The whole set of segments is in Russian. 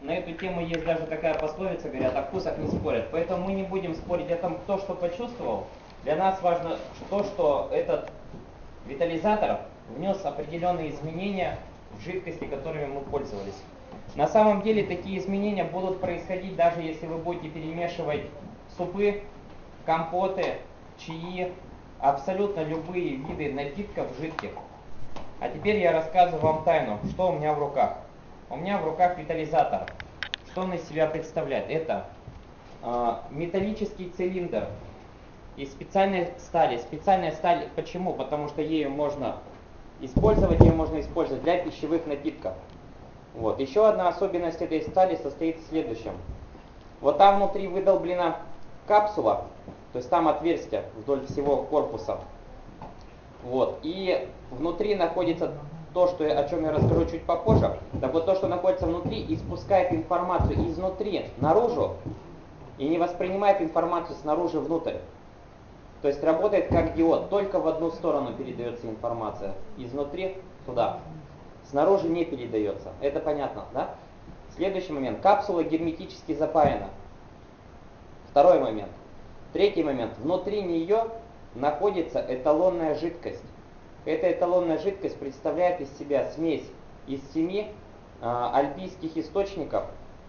на эту тему есть даже такая пословица, говорят, о вкусах не спорят. Поэтому мы не будем спорить о том, кто что почувствовал. Для нас важно то, что этот витализатор внес определенные изменения в жидкости, которыми мы пользовались. На самом деле такие изменения будут происходить, даже если вы будете перемешивать супы, компоты, чаи, абсолютно любые виды напитков жидких. А теперь я рассказываю вам тайну, что у меня в руках. У меня в руках витализатор. Что он из себя представляет? Это металлический цилиндр из специальной стали. Специальная сталь почему? Потому что ее можно использовать для пищевых напитков. Вот. Еще одна особенность этой стали состоит в следующем. Вот там внутри выдолблена капсула, то есть там отверстие вдоль всего корпуса. Вот. И внутри находится то, о чем я расскажу чуть попозже. Так вот, то, что находится внутри, испускает информацию изнутри наружу и не воспринимает информацию снаружи внутрь. То есть работает как диод, только в одну сторону передается информация, изнутри туда. Снаружи не передается. Это понятно, да? Следующий момент. Капсула герметически запаяна. Второй момент. Третий момент. Внутри нее находится эталонная жидкость. Эта эталонная жидкость представляет из себя смесь из 7 альпийских источников.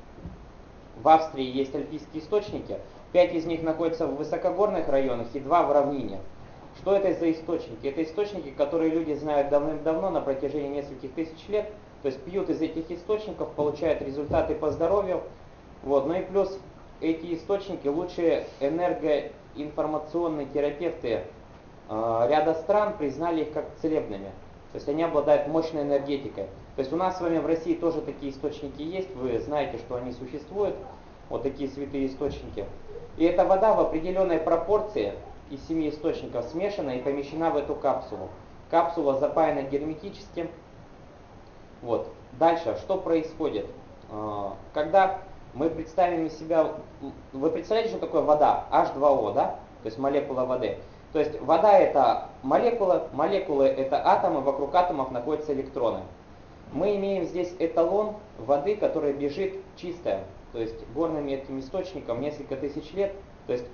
В Австрии есть альпийские источники. 5 из них находятся в высокогорных районах и 2 в равнине. Что это за источники? Это источники, которые люди знают давным-давно, на протяжении нескольких тысяч лет. То есть пьют из этих источников, получают результаты по здоровью. Вот. Ну и плюс эти источники лучшие энергоинформационные терапевты ряда стран признали их как целебными. То есть они обладают мощной энергетикой. То есть у нас с вами в России тоже такие источники есть. Вы знаете, что они существуют. Вот такие святые источники. И эта вода в определенной пропорции из 7 источников смешана и помещена в эту капсулу. Капсула запаяна герметически. Вот. Дальше, что происходит? Когда мы представим из себя... Вы представляете, что такое вода? H2O, да? То есть молекула воды. То есть вода это молекулы это атомы, вокруг атомов находятся электроны. Мы имеем здесь эталон воды, которая бежит чистая, то есть горным этим источником несколько тысяч лет. То есть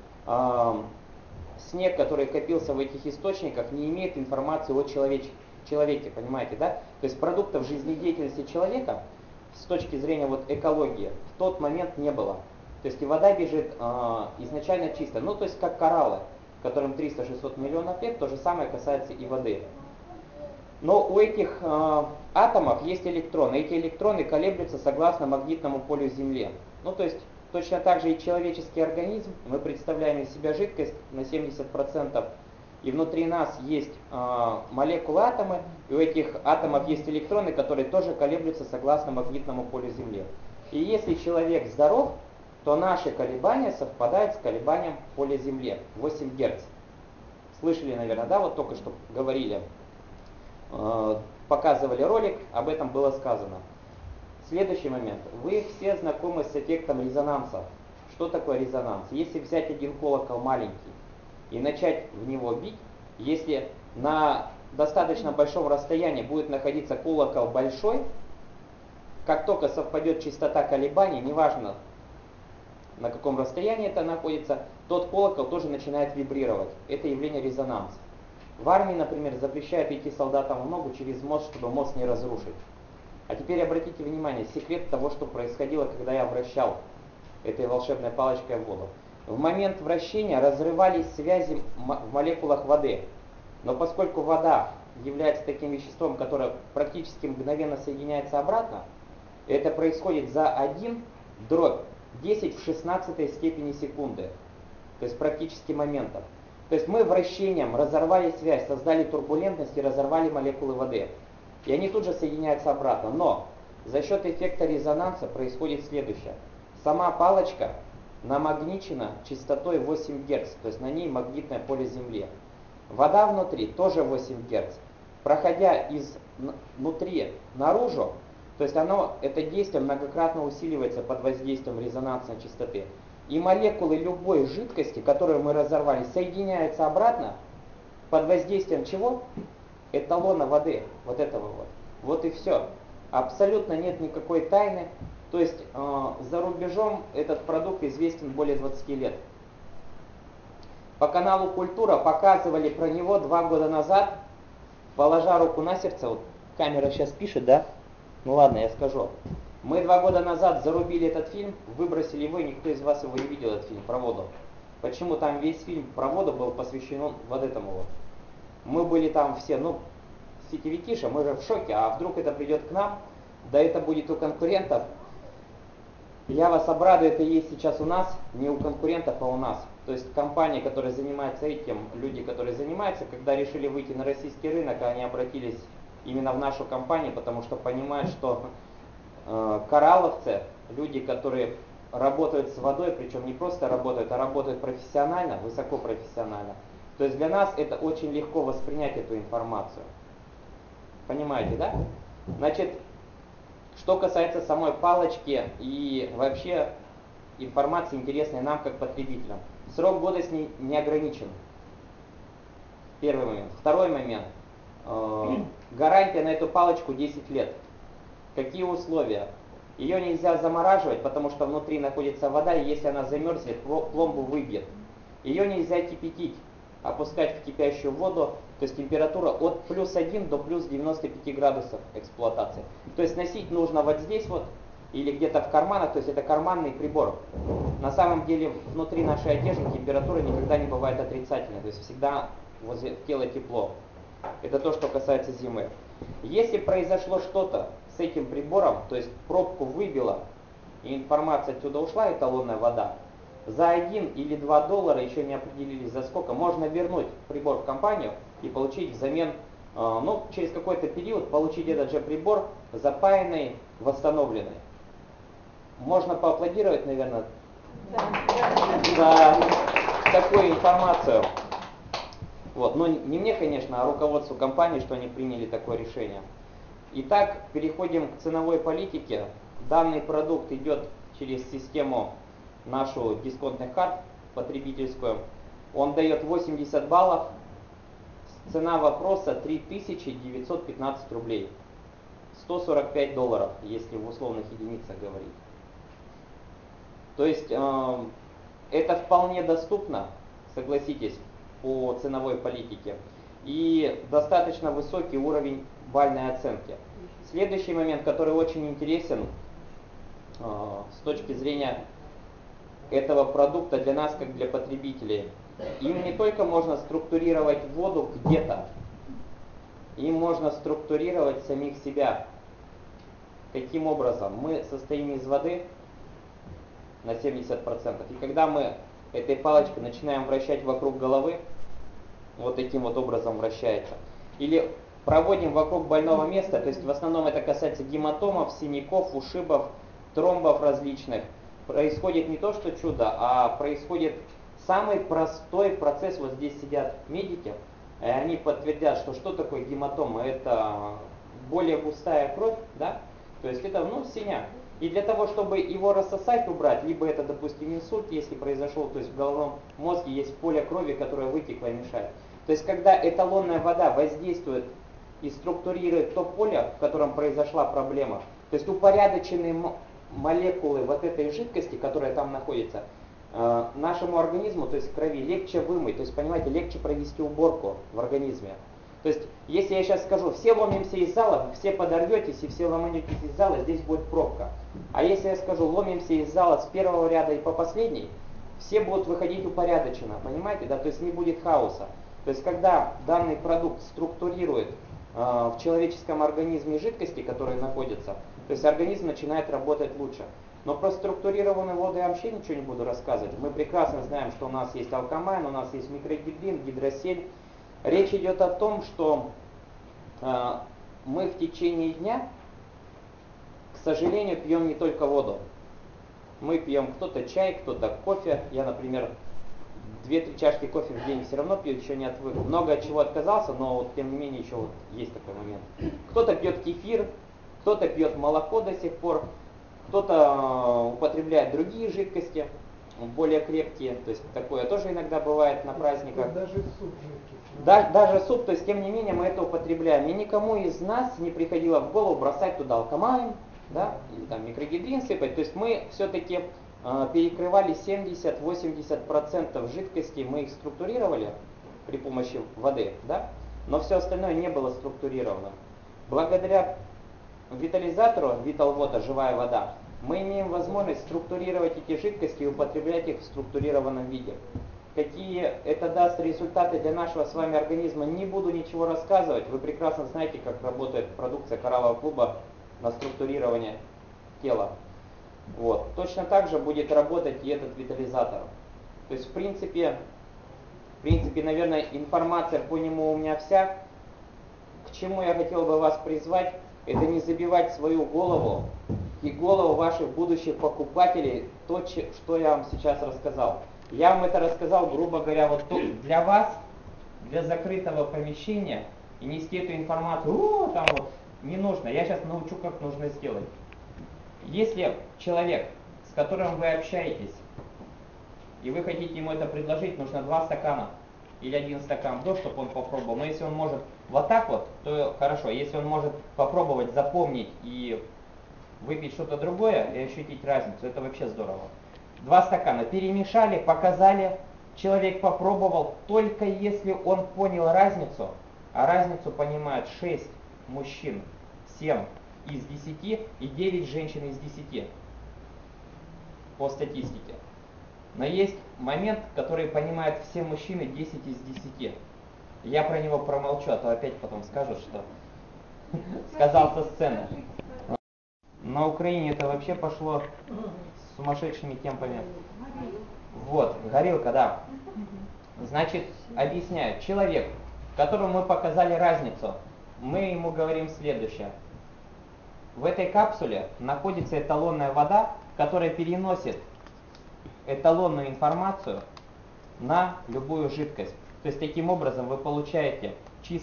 снег, который копился в этих источниках, не имеет информации о человеке, понимаете, да? То есть продуктов жизнедеятельности человека с точки зрения вот экологии в тот момент не было. То есть и вода бежит изначально чисто, ну то есть как кораллы, которым 300-600 миллионов лет, то же самое касается и воды. Но у этих атомов есть электроны. Эти электроны колеблются согласно магнитному полю Земли. Ну то есть точно так же и человеческий организм. Мы представляем из себя жидкость на 70%. И внутри нас есть молекулы атомы. И у этих атомов есть электроны, которые тоже колеблются согласно магнитному полю Земли. И если человек здоров, то наши колебания совпадают с колебанием поля Земли. 8 Гц. Слышали, наверное, да? Вот только что говорили. Показывали ролик, об этом было сказано. Следующий момент. Вы все знакомы с эффектом резонанса. Что такое резонанс? Если взять один колокол маленький и начать в него бить, если на достаточно большом расстоянии будет находиться колокол большой, как только совпадет частота колебаний, неважно на каком расстоянии это находится, тот колокол тоже начинает вибрировать. Это явление резонанса. В армии, например, запрещают идти солдатам в ногу через мост, чтобы мост не разрушить. А теперь обратите внимание, секрет того, что происходило, когда я вращал этой волшебной палочкой в воду. В момент вращения разрывались связи в молекулах воды. Но поскольку вода является таким веществом, которое практически мгновенно соединяется обратно, это происходит за 1/10 в 16 степени секунды. То есть практически моментом. То есть мы вращением разорвали связь, создали турбулентность и разорвали молекулы воды. И они тут же соединяются обратно. Но за счет эффекта резонанса происходит следующее. Сама палочка намагничена частотой 8 Гц, то есть на ней магнитное поле Земли. Вода внутри тоже 8 Гц. Проходя изнутри наружу, то есть это действие многократно усиливается под воздействием резонансной частоты. И молекулы любой жидкости, которую мы разорвали, соединяются обратно под воздействием чего? Эталона воды. Вот этого вот. Вот и все. Абсолютно нет никакой тайны. То есть за рубежом этот продукт известен более 20 лет. По каналу «Культура» показывали про него 2 года назад, положа руку на сердце, вот камера сейчас пишет, да? Ну ладно, я скажу. Мы 2 года назад зарубили этот фильм, выбросили его, и никто из вас его не видел, этот фильм про воду. Почему там весь фильм про воду был посвящен вот этому вот? Мы были там все, ну, сетевикиша, мы же в шоке, а вдруг это придет к нам, да это будет у конкурентов. Я вас обрадую, это есть сейчас у нас, не у конкурентов, а у нас. То есть компании, которые занимаются этим, люди, которые занимаются, когда решили выйти на российский рынок, они обратились именно в нашу компанию, потому что понимают, что коралловцы, люди, которые работают с водой, причем не просто работают, а работают профессионально, высокопрофессионально. То есть для нас это очень легко воспринять эту информацию. Понимаете, да? Значит, что касается самой палочки и вообще информации, интересной нам как потребителям. Срок годности не ограничен. Первый момент. Второй момент. Гарантия на эту палочку 10 лет. Какие условия? Ее нельзя замораживать, потому что внутри находится вода, и если она замерзнет, пломбу выбьет. Ее нельзя кипятить, опускать в кипящую воду, то есть температура от +1 до +95 градусов эксплуатации. То есть носить нужно вот здесь вот, или где-то в карманах, то есть это карманный прибор. На самом деле внутри нашей одежды температура никогда не бывает отрицательной, то есть всегда возле тела тепло. Это то, что касается зимы. Если произошло что-то с этим прибором, то есть пробку выбило, и информация отсюда ушла, эталонная вода, за 1 или 2 доллара, еще не определились за сколько, можно вернуть прибор в компанию и получить взамен, ну, через какой-то период, получить этот же прибор запаянный, восстановленный. Можно поаплодировать, наверное, за такую информацию. Вот. Но не мне, конечно, а руководству компании, что они приняли такое решение. Итак, переходим к ценовой политике. Данный продукт идет через систему нашу дисконтных карт потребительскую. Он дает 80 баллов. Цена вопроса 3915 рублей. 145 долларов, если в условных единицах говорить. То есть это вполне доступно, согласитесь, по ценовой политике. И достаточно высокий уровень бальной оценки. Следующий момент, который очень интересен с точки зрения этого продукта для нас, как для потребителей. Им не только можно структурировать воду где-то, им можно структурировать самих себя. Каким образом? Мы состоим из воды на 70%. И когда мы этой палочкой начинаем вращать вокруг головы, вот таким вот образом вращается, или проводим вокруг больного места, то есть в основном это касается гематомов, синяков, ушибов, тромбов различных, происходит не то что чудо, а происходит самый простой процесс. Вот здесь сидят медики, и они подтвердят, что такое гематома. Это более густая кровь, да? То есть это, ну, синяк. И для того, чтобы его рассосать, убрать, либо это, допустим, инсульт, если произошел, то есть в головном мозге есть поле крови, которое вытекло и мешает. То есть когда эталонная вода воздействует и структурирует то поле, в котором произошла проблема, то есть упорядоченные молекулы вот этой жидкости, которая там находится, нашему организму, то есть крови, легче вымыть, то есть, понимаете, легче провести уборку в организме. То есть, если я сейчас скажу, все ломимся из зала, все подорветесь и все ломанетесь из зала, здесь будет пробка. А если я скажу, ломимся из зала с первого ряда и по последний, все будут выходить упорядоченно, понимаете, да, то есть не будет хаоса. То есть, когда данный продукт структурирует в человеческом организме жидкости, которые находятся, то есть организм начинает работать лучше. Но про структурированную воду я вообще ничего не буду рассказывать. Мы прекрасно знаем, что у нас есть алкамайн, у нас есть микрогидрин, гидросель. Речь идет о том, что мы в течение дня, к сожалению, пьем не только воду. Мы пьем кто-то чай, кто-то кофе. Я, например, 2-3 чашки кофе в день все равно пью, еще не отвык. Много от чего отказался, но вот, тем не менее еще вот есть такой момент. Кто-то пьет кефир, кто-то пьет молоко до сих пор, кто-то употребляет другие жидкости, более крепкие, то есть такое тоже иногда бывает на праздниках. Даже суп жидкий. Даже суп, то есть тем не менее мы это употребляем. И никому из нас не приходило в голову бросать туда алкамайн, да, или там микрогидрин сыпать. То есть мы все-таки перекрывали 70-80% жидкости, мы их структурировали при помощи воды, да, но все остальное не было структурировано. Благодаря витализатору, Vital живая вода, мы имеем возможность структурировать эти жидкости и употреблять их в структурированном виде. Какие это даст результаты для нашего с вами организма, не буду ничего рассказывать. Вы прекрасно знаете, как работает продукция Кораллового клуба на структурирование тела. Вот. Точно так же будет работать и этот витализатор. То есть, в принципе, наверное, информация по нему у меня вся. К чему я хотел бы вас призвать, это не забивать свою голову и голову ваших будущих покупателей то, что я вам сейчас рассказал. Я вам это рассказал, грубо говоря, вот тут для вас, для закрытого помещения, и нести эту информацию, там вот, не нужно. Я сейчас научу, как нужно сделать. Если человек, с которым вы общаетесь, и вы хотите ему это предложить, нужно 2 стакана или 1 стакан в чтобы он попробовал. Но если он может вот так вот, то хорошо. Если он может попробовать запомнить и выпить что-то другое и ощутить разницу, это вообще здорово. 2 стакана перемешали, показали, человек попробовал, только если он понял разницу, а разницу понимают 6 мужчин, 7 из 10 и 9 женщин из 10 по статистике. Но есть момент, который понимают все мужчины 10 из 10. Я про него промолчу, а то опять потом скажут, что сказал со сцены. На Украине это вообще пошло с сумасшедшими темпами. Вот, горилка, да. Значит, объясняю. Человек, которому мы показали разницу, мы ему говорим следующее. В этой капсуле находится эталонная вода, которая переносит эталонную информацию на любую жидкость. То есть таким образом вы получаете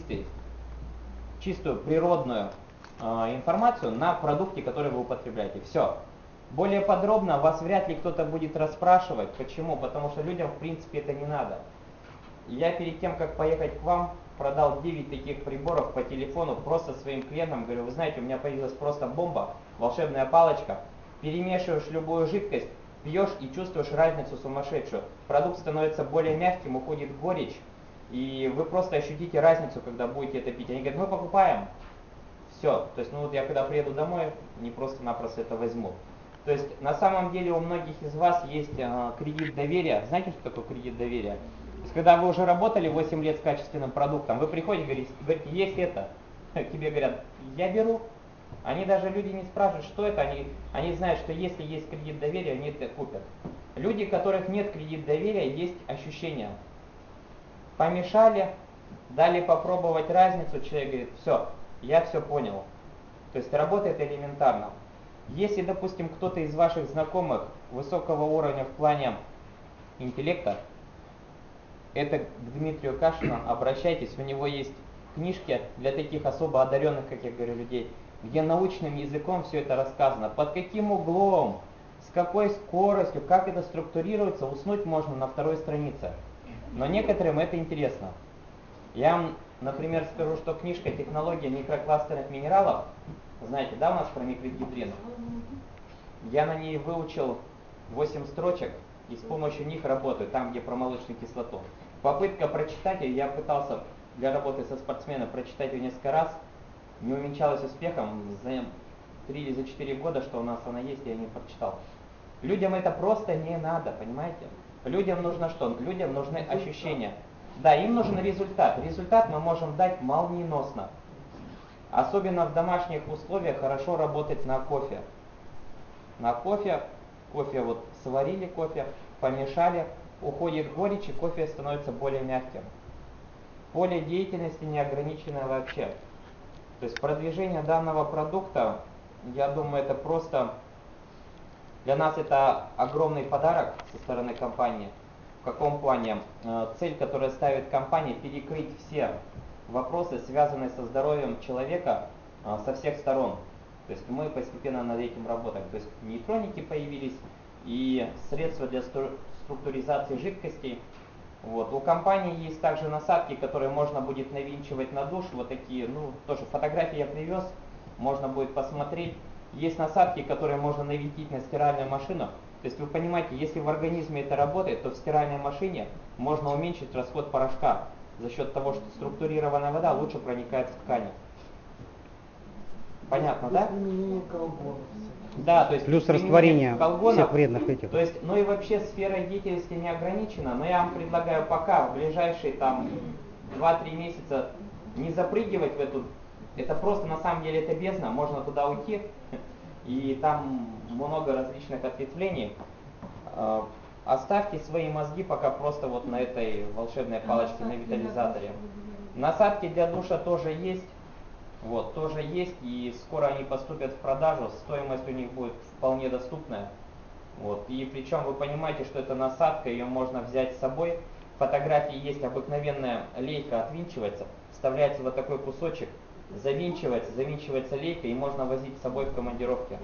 чистую природную информацию на продукте, который вы употребляете. Все. Более подробно вас вряд ли кто-то будет расспрашивать. Почему? Потому что людям в принципе это не надо. Я перед тем, как поехать к вам, продал 9 таких приборов по телефону просто своим клиентам. Говорю, вы знаете, у меня появилась просто бомба, волшебная палочка. Перемешиваешь любую жидкость, пьешь и чувствуешь разницу сумасшедшую. Продукт становится более мягким, уходит горечь. И вы просто ощутите разницу, когда будете это пить. Они говорят, мы покупаем. Все. То есть, ну вот я когда приеду домой, не просто-напросто это возьму. То есть, на самом деле у многих из вас есть кредит доверия. Знаете, что такое кредит доверия? То есть, когда вы уже работали 8 лет с качественным продуктом, вы приходите, говорите, есть это. Тебе говорят, я беру. Они даже, люди не спрашивают, что это, они знают, что если есть кредит доверия, они это купят. Люди, у которых нет кредит доверия, есть ощущение. Помешали, дали попробовать разницу, человек говорит, все, я все понял. То есть работает элементарно. Если, допустим, кто-то из ваших знакомых высокого уровня в плане интеллекта, это к Дмитрию Кашину обращайтесь, у него есть книжки для таких особо одаренных, как я говорю, людей, где научным языком все это рассказано, под каким углом, с какой скоростью, как это структурируется, уснуть можно на 2 странице. Но некоторым это интересно. Я вам, например, скажу, что книжка «Технология микрокластерных минералов», знаете, да, у нас про микрогидрин? Я на ней выучил 8 строчек и с помощью них работаю, там, где про молочную кислоту. Попытка прочитать ее, я пытался для работы со спортсменом прочитать ее несколько раз, не увенчалась успехом. За 3 или за 4 года, что у нас она есть, я не прочитал. Людям это просто не надо, понимаете? Людям нужно что? Людям нужны ощущения. Да, им нужен результат. Результат мы можем дать молниеносно. Особенно в домашних условиях хорошо работать на кофе. На кофе вот сварили кофе, помешали, уходит горечь и кофе становится более мягким. Поле деятельности не ограничено вообще. То есть продвижение данного продукта, я думаю, это просто для нас это огромный подарок со стороны компании. В каком плане? Цель, которую ставит компания, перекрыть все вопросы, связанные со здоровьем человека со всех сторон. То есть мы постепенно над этим работаем. То есть нейтроники появились и средства для структуризации жидкостей. Вот. У компании есть также насадки, которые можно будет навинчивать на душ. Вот такие, ну тоже фотографии я привез, можно будет посмотреть. Есть насадки, которые можно навинтить на стиральную машину. То есть вы понимаете, если в организме это работает, то в стиральной машине можно уменьшить расход порошка за счет того, что структурированная вода лучше проникает в ткани. Понятно, да? Да, то есть плюс растворение колгонов, всех вредных этих. То есть, ну и вообще сфера деятельности не ограничена, но я вам предлагаю пока в ближайшие там 2-3 месяца не запрыгивать в эту, это просто на самом деле это бездна, можно туда уйти, и там много различных ответвлений. Оставьте свои мозги пока просто вот на этой волшебной палочке, на витализаторе. Насадки для душа тоже есть. Вот, тоже есть, и скоро они поступят в продажу, стоимость у них будет вполне доступная. Вот, и причем вы понимаете, что это насадка, ее можно взять с собой. В фотографии есть обыкновенная лейка, отвинчивается, вставляется вот такой кусочек, завинчивается лейка, и можно возить с собой в командировке.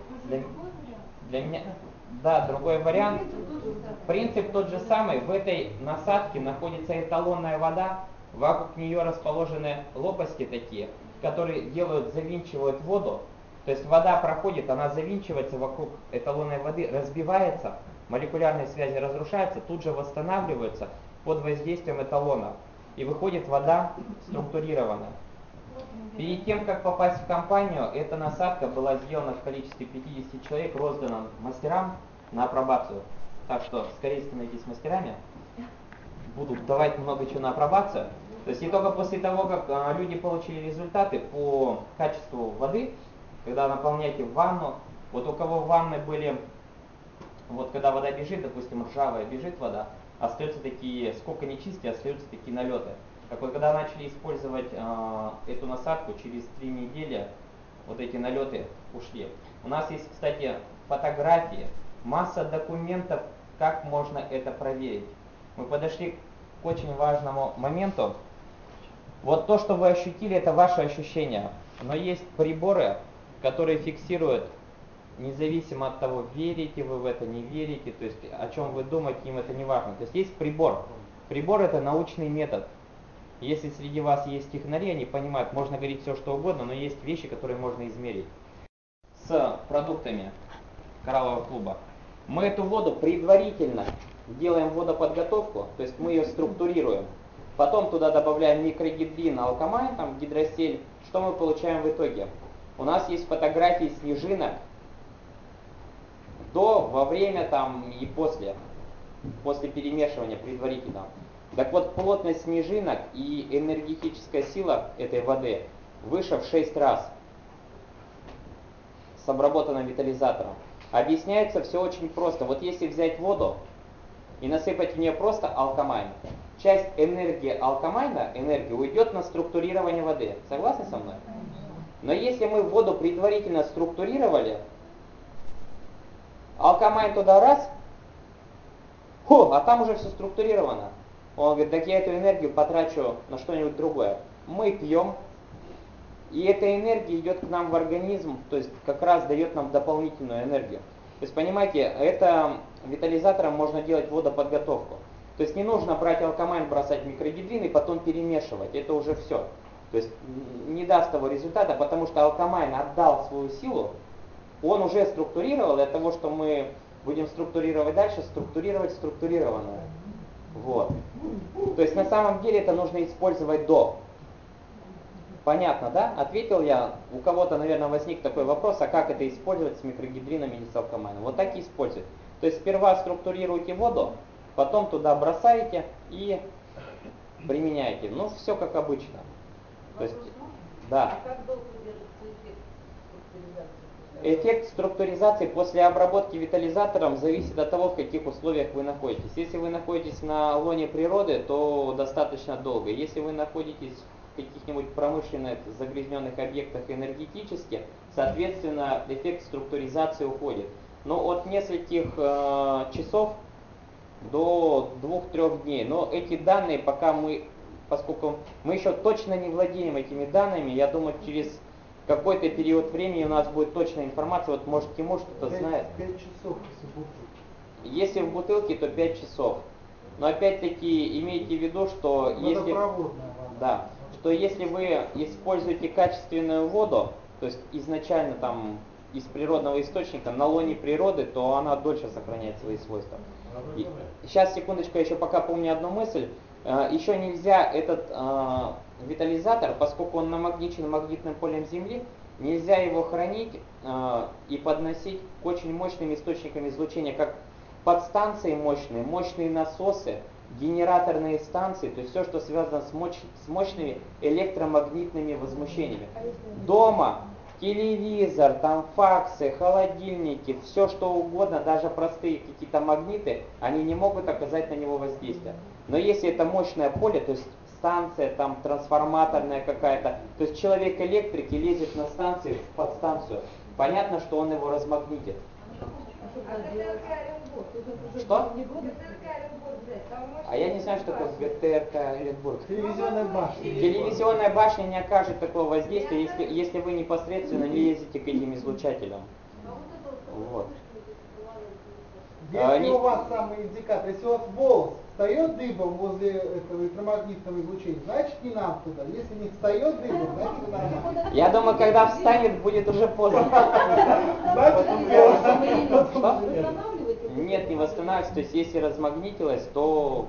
Для меня, да, другой вариант. Принцип тот же самый, в этой насадке находится эталонная вода, вокруг нее расположены лопасти такие, которые завинчивают воду, то есть вода проходит, она завинчивается вокруг эталонной воды, разбивается, молекулярные связи разрушаются, тут же восстанавливаются под воздействием эталона, и выходит вода структурированная. Перед тем, как попасть в компанию, эта насадка была сделана в количестве 50 человек, роздана мастерам на апробацию. Так что скорее становитесь мастерами, будут давать много чего на апробацию. То есть и только после того, как люди получили результаты по качеству воды, когда наполняете ванну, вот у кого в ванной были, вот когда вода бежит, допустим, ржавая бежит вода, остаются такие, сколько не чисти, остаются такие налеты. Так вот, когда начали использовать эту насадку, через 3 недели вот эти налеты ушли. У нас есть, кстати, фотографии, масса документов, как можно это проверить. Мы подошли к очень важному моменту. Вот то, что вы ощутили, это ваши ощущения. Но есть приборы, которые фиксируют, независимо от того, верите вы в это, не верите, то есть о чем вы думаете, им это не важно. То есть есть прибор. Прибор это научный метод. Если среди вас есть технари, они понимают, можно говорить все что угодно, но есть вещи, которые можно измерить. С продуктами кораллового клуба мы эту воду предварительно делаем водоподготовку, то есть мы ее структурируем. Потом туда добавляем микрогидрин, алкамайн, там гидросель. Что мы получаем в итоге? У нас есть фотографии снежинок до, во время там и после перемешивания предварительно. Так вот, плотность снежинок и энергетическая сила этой воды выше в 6 раз с обработанным витализатором. Объясняется все очень просто. Вот если взять воду и насыпать в нее просто алкамайн, часть энергии алкамайна, уйдет на структурирование воды. Согласны со мной? Но если мы воду предварительно структурировали, алкамайн туда раз, а там уже все структурировано. Он говорит, так я эту энергию потрачу на что-нибудь другое. Мы пьем, и эта энергия идет к нам в организм, то есть как раз дает нам дополнительную энергию. То есть понимаете, это витализатором можно делать водоподготовку. То есть не нужно брать алкамайн, бросать в микрогидрин и потом перемешивать. Это уже все. То есть не даст того результата, потому что алкамайн отдал свою силу, он уже структурировал, для того, что мы будем структурировать дальше, структурировать структурированное. Вот. То есть на самом деле это нужно использовать до. Понятно, да? Ответил я. У кого-то, наверное, возник такой вопрос, а как это использовать с микрогидрином или с алкамайном? Вот так и используйте. То есть сперва структурируйте воду, потом туда бросаете и применяете. Ну, все как обычно. То есть, да. А как долго держится эффект структуризации? Эффект структуризации после обработки витализатором зависит от того, в каких условиях вы находитесь. Если вы находитесь на лоне природы, то достаточно долго. Если вы находитесь в каких-нибудь промышленных загрязненных объектах энергетически, соответственно, эффект структуризации уходит. Но от нескольких часов до 2-3 дней. Но эти данные пока поскольку мы еще точно не владеем этими данными, я думаю, через какой-то период времени у нас будет точная информация. Вот может Тимур что-то знает. 5 часов, если бутылка. Если в бутылке, то 5 часов. Но опять-таки имейте в виду, что если вы используете качественную воду, то есть изначально там из природного источника на лоне природы, то она дольше сохраняет свои свойства. Сейчас, секундочку, я еще пока помню одну мысль. Еще нельзя этот витализатор, поскольку он намагничен магнитным полем Земли, нельзя его хранить и подносить к очень мощным источникам излучения, как подстанции мощные, мощные насосы, генераторные станции, то есть все, что связано с мощными электромагнитными возмущениями. Дома телевизор, там факсы, холодильники, все что угодно, даже простые какие-то магниты, они не могут оказать на него воздействие. Но если это мощное поле, то есть станция там трансформаторная какая-то, то есть человек электрик и лезет на станцию, в подстанцию, понятно, что он его размагнитит. Что? А я не знаю, что такое ГТРК Оренбург. Телевизионная башня. Телевизионная башня не окажет такого воздействия, если вы непосредственно не лезете к этим излучателям. Вот. Если у вас самый индикатор, если у вас волос встает дыбом возле этого электромагнитного излучения, значит не нам туда. Если не встает дыбом, значит нормально. Я думаю, когда встанет, будет уже поздно. Что? Нет, не восстанавливается. То есть если размагнитилось, то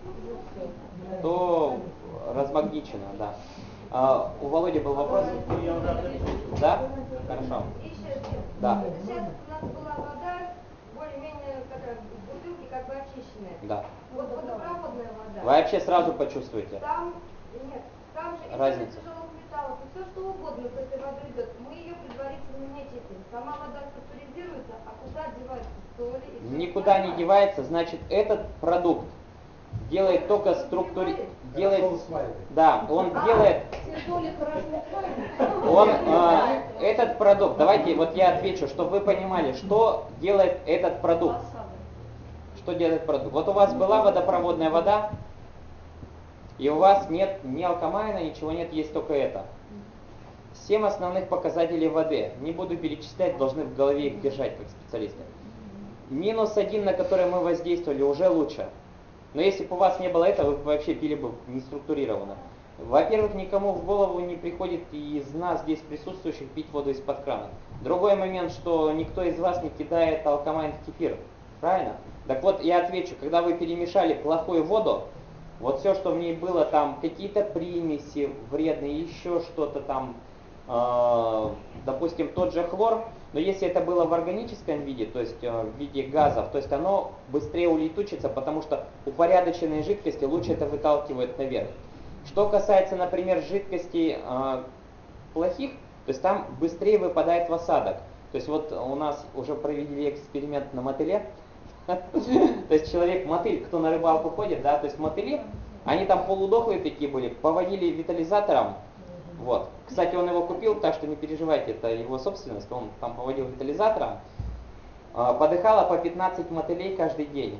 размагничено, да. У Володи был вопрос? Да? Хорошо. Да. Сейчас у нас была вода, более-менее такая в бутылке, как бы очищенная. Да. Вот водопроводная вода. Вообще сразу почувствуете. Там, нет, там же Разница. из тяжелых металлов, и все что угодно с этой водой идет. Мы ее предварительно не чистим. Сама вода структуризируется, а куда девается соль? И всё Никуда не остальное. девается, значит этот продукт делает только делает, да, он делает, Все соли хорошо он, этот продукт, давайте вот я отвечу, чтобы вы понимали, что делает этот продукт. Что делает продукт? Вот у вас была водопроводная вода, и у вас нет ни алкамайна, ничего нет, есть только это. 7 основных показателей воды. Не буду перечислять, должны в голове их держать как специалисты. -1, на который мы воздействовали, уже лучше. Но если бы у вас не было этого, вы бы вообще пили бы неструктурированно. Во-первых, никому в голову не приходит из нас здесь присутствующих пить воду из-под крана. Другой момент, что никто из вас не кидает алкамайн в кефир. Правильно? Так вот, я отвечу, когда вы перемешали плохую воду, вот все, что в ней было, там какие-то примеси вредные, еще что-то там, допустим, тот же хлор, но если это было в органическом виде, то есть в виде газов, то есть оно быстрее улетучится, потому что упорядоченные жидкости лучше это выталкивают наверх. Что касается, например, жидкостей плохих, то есть там быстрее выпадает в осадок. То есть вот у нас уже провели эксперимент на мотыле. То есть человек, мотыль, кто на рыбалку ходит, да, то есть мотыли, они там полудохлые такие были, поводили витализатором. Вот. Кстати, он его купил, так что не переживайте, это его собственность, он там поводил витализатором. Подыхало по 15 мотылей каждый день.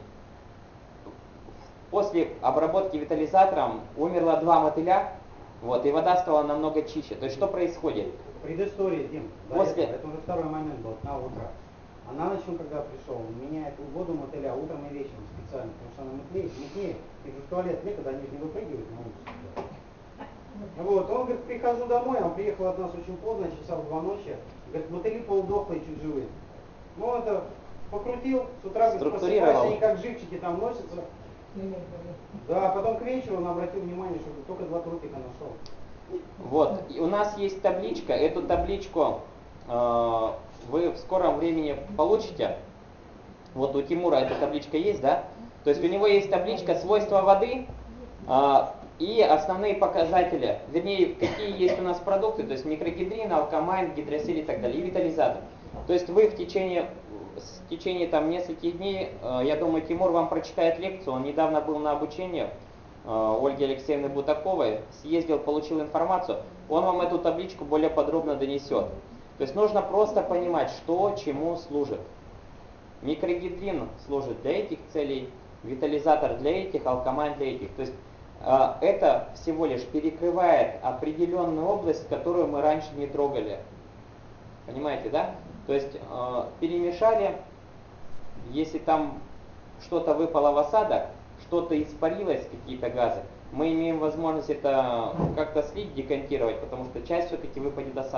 После обработки витализатором умерло 2 мотыля, вот, и вода стала намного чище. То есть что происходит? Предыстория, Дим. После- Это уже второй момент был, на утро. А на ночь он когда пришел, меняет воду мотыля утром и вечером специально, потому что она мутнее, и в туалет некогда, они же не выпрыгивают на улицу. Вот, он говорит, прихожу домой, он приехал от нас очень поздно, часа в 2 ночи, говорит, мотыли полудохлые, чуть живые. Ну, он это покрутил, с утра говорит, Структурировал. просыпаясь, они как живчики там носятся. Да, а потом к вечеру он обратил внимание, что только 2 трупика нашел. Вот, и у нас есть табличка, эту табличку вы в скором времени получите. Вот у Тимура эта табличка есть, да? То есть у него есть табличка свойства воды и основные показатели, вернее, какие есть у нас продукты, то есть микрогидрин, алкамайн, гидросиль и так далее, и витализатор. То есть вы в течение там нескольких дней, я думаю, Тимур вам прочитает лекцию, он недавно был на обучении Ольги Алексеевны Бутаковой, съездил, получил информацию, он вам эту табличку более подробно донесет. То есть нужно просто понимать, что чему служит. Микрогидрин служит для этих целей, витализатор для этих, алкамайн для этих. То есть это всего лишь перекрывает определенную область, которую мы раньше не трогали. Понимаете, да? То есть перемешали, если там что-то выпало в осадок, что-то испарилось, какие-то газы, мы имеем возможность это как-то слить, декантировать, потому что часть все-таки выпадет осадок.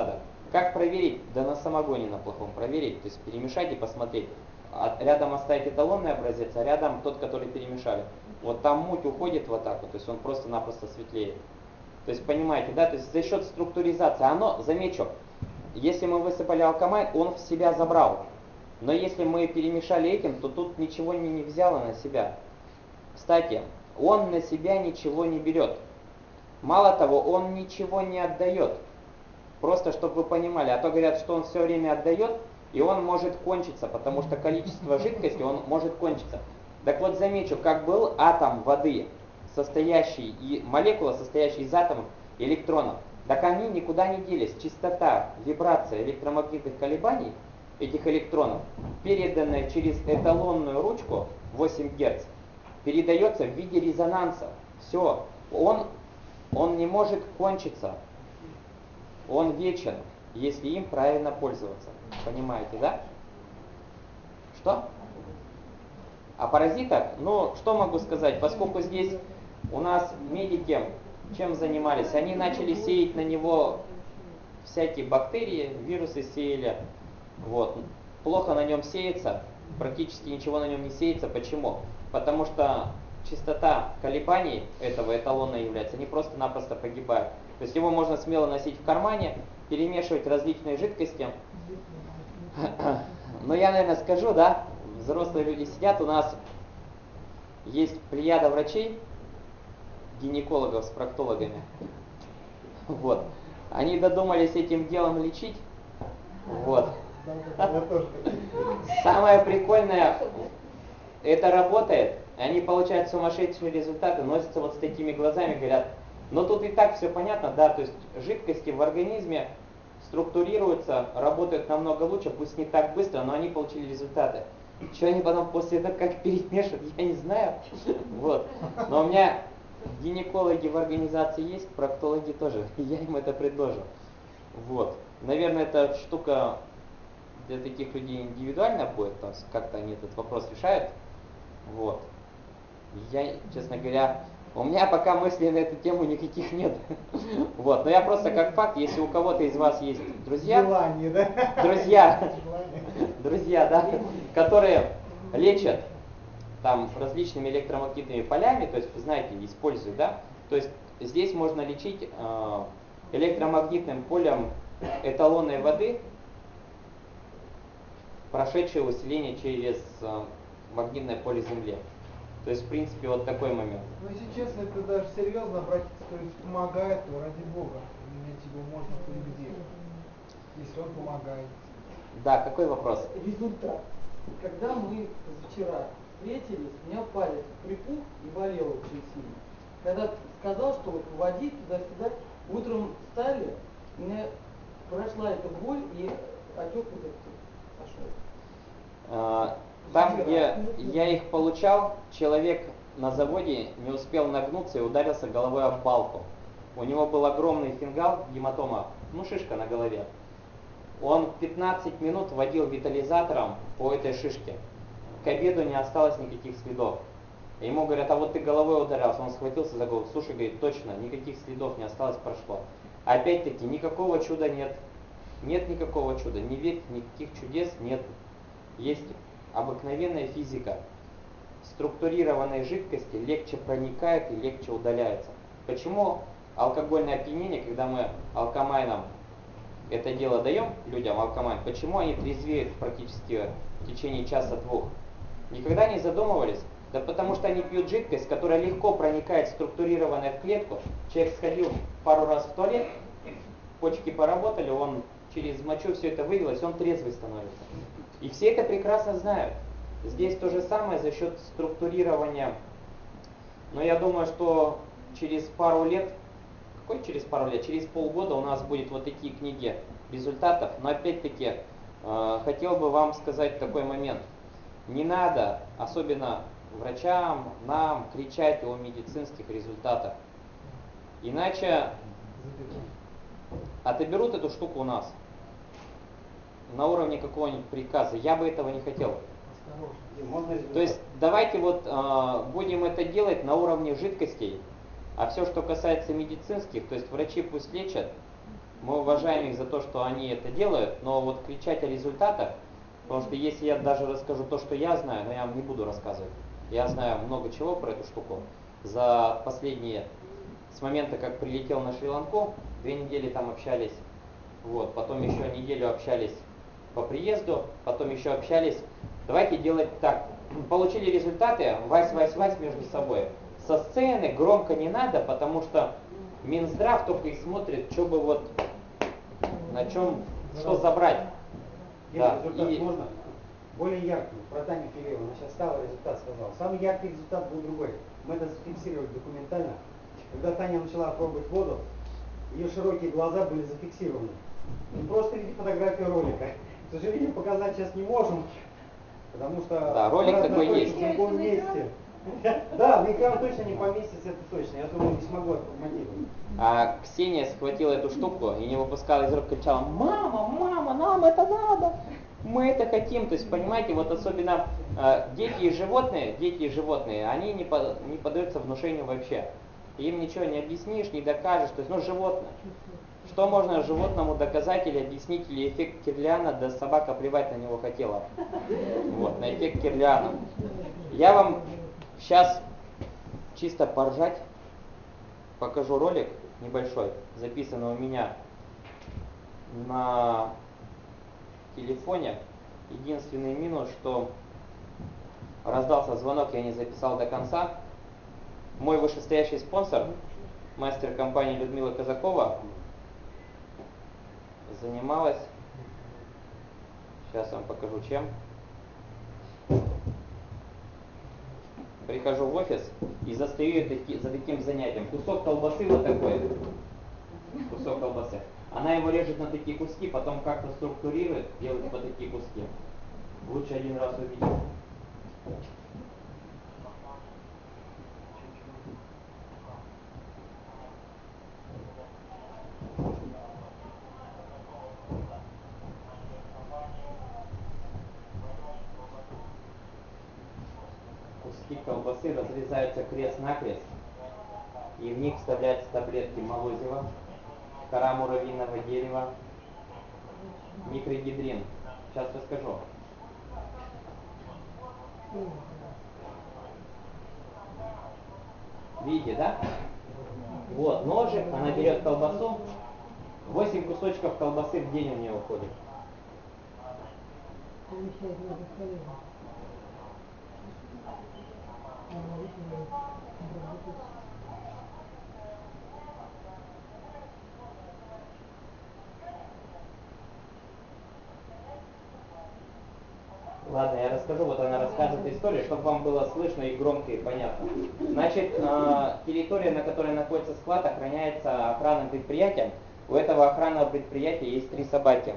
Как проверить? Да на самогоне на плохом проверить. То есть перемешать и посмотреть. Рядом оставить эталонный образец, а рядом тот, который перемешали. Вот там муть уходит вот так вот, то есть он просто-напросто светлеет. То есть понимаете, да, то есть за счет структуризации, оно, замечу, если мы высыпали алкамайн, он в себя забрал. Но если мы перемешали этим, то тут ничего не взяло на себя. Кстати, он на себя ничего не берет. Мало того, он ничего не отдает. Просто чтобы вы понимали, а то говорят, что он все время отдает, и он может кончиться, потому что количество жидкости, он может кончиться. Так вот, замечу, как был атом воды, состоящий, и молекула, состоящая из атомов и электронов, так они никуда не делись. Частота, вибрация электромагнитных колебаний этих электронов, переданная через эталонную ручку 8 Гц, передается в виде резонанса. Все, он не может кончиться. Он вечен, если им правильно пользоваться. Понимаете, да? Что? О паразитах? Ну, что могу сказать? Поскольку здесь у нас медики чем занимались? Они начали сеять на него всякие бактерии, вирусы сеяли. Вот. Плохо на нем сеется, практически ничего на нем не сеется. Почему? Потому что частота колебаний этого эталона является, они просто-напросто погибают. То есть его можно смело носить в кармане, перемешивать различные жидкости. Но я, наверное, скажу, да, взрослые люди сидят, у нас есть плеяда врачей, гинекологов с проктологами. Вот. Они додумались этим делом лечить. Вот. Самое прикольное, это работает. Они получают сумасшедшие результаты, носятся вот с такими глазами, говорят, но тут и так все понятно, да, то есть жидкости в организме структурируются, работают намного лучше, пусть не так быстро, но они получили результаты. Что они потом после этого как перемешивают, я не знаю. Вот. Но у меня гинекологи в организации есть, проктологи тоже, и я им это предложу. Вот. Наверное, эта штука для таких людей индивидуально будет, то есть как-то они этот вопрос решают. Вот. Я, честно говоря, у меня пока мыслей на эту тему никаких нет. Вот. Но я просто как факт, если у кого-то из вас есть друзья, Желание, да? друзья, да, которые лечат там различными электромагнитными полями, то есть, вы знаете, используют, да, то есть здесь можно лечить электромагнитным полем эталонной воды, прошедшее усиление через магнитное поле Земли. То есть, в принципе, вот такой момент. Ну, если честно, это даже серьезно обратиться, то есть помогает, то ради Бога. Менять его можно где, если он помогает. Да, какой вопрос? Результат. Когда мы вчера встретились, у меня палец припух и болел очень сильно. Когда ты сказал, что вот водить туда-сюда, утром встали, у меня прошла эта боль и отек вот этот пошел. Там, где я их получал, человек на заводе не успел нагнуться и ударился головой об балку. У него был огромный фингал, гематома, ну шишка на голове. Он 15 минут водил витализатором по этой шишке. К обеду не осталось никаких следов. Ему говорят, а вот ты головой ударялся. Он схватился за голову. Слушай, говорит, точно, никаких следов не осталось, прошло. Опять-таки, никакого чуда нет. Нет никакого чуда. Не верь, никаких чудес нет. Есть обыкновенная физика. Структурированные жидкости легче проникают и легче удаляются. Почему алкогольное опьянение, когда мы алкомайном это дело даем людям, алкомайн, почему они трезвеют практически в течение часа-двух? Никогда не задумывались? Да потому что они пьют жидкость, которая легко проникает, структурированная в клетку. Человек сходил пару раз в туалет, почки поработали, он через мочу все это вывелось, он трезвый становится. И все это прекрасно знают. Здесь то же самое за счет структурирования. Но я думаю, что через пару лет, какой через пару лет? Через полгода у нас будет вот такие книги результатов. Но опять-таки, хотел бы вам сказать такой момент. Не надо, особенно врачам, нам, кричать о медицинских результатах. Иначе отоберут эту штуку у нас на уровне какого-нибудь приказа. Я бы этого не хотел. То есть давайте вот будем это делать на уровне жидкостей, а все, что касается медицинских, то есть врачи пусть лечат, Мы уважаем их за то, что они это делают, но вот кричать о результатах, потому что если я даже расскажу то, что я знаю, но я вам не буду рассказывать. Я знаю много чего про эту штуку. За последние, с момента, как прилетел на Шри-Ланку, 2 недели там общались, вот, потом еще неделю общались по приезду, потом еще общались. Давайте делать так. Получили результаты, вась между собой. Со сцены громко не надо, потому что Минздрав только и смотрит, что бы вот, на чем, что забрать. Да. Результат И можно? Более яркий. Про Таню Кирееву. Она сейчас стала результат сказала. Самый яркий результат был другой. Мы это зафиксировали документально. Когда Таня начала пробовать воду, ее широкие глаза были зафиксированы. Не просто видеть фотографию ролика. К сожалению, показать сейчас не можем, потому что Да, ролик аппарат такой находится есть. в другом месте. Да, на экран точно не поместится, это точно. Я думаю, не смогу отформатировать. А Ксения схватила эту штуку и не выпускала из рук, кричала: мама, мама, нам это надо, мы это хотим. То есть, понимаете, вот особенно дети и животные, они не поддаются внушению вообще. Им ничего не объяснишь, не докажешь. То есть, ну, животное. Что можно животному доказать или объяснить, или эффект Кирляна, да собака плевать на него хотела. Вот, на эффект Кирляна. Я вам сейчас чисто поржать покажу ролик небольшой, записанный у меня на телефоне. Единственный минус, что раздался звонок, я не записал до конца. Мой вышестоящий спонсор, мастер компании Людмила Казакова, занималась, сейчас вам покажу чем. Прихожу в офис и застаю ее за таким занятием. Кусок колбасы вот такой, кусок колбасы. Она его режет на такие куски, потом как-то структурирует, делает вот такие куски. Лучше один раз увидеть. Куски колбасы разрезаются крест-накрест, и в них вставляются таблетки молозива, кора муравьиного дерева, микрогидрин. Сейчас расскажу. Видите, да? Вот ножик, она берет колбасу, 8 кусочков колбасы в день у нее уходит. Ладно, я расскажу, вот она рассказывает историю, чтобы вам было слышно и громко, и понятно. Значит, территория, на которой находится склад, охраняется охранным предприятием. У этого охранного предприятия есть 3 собаки.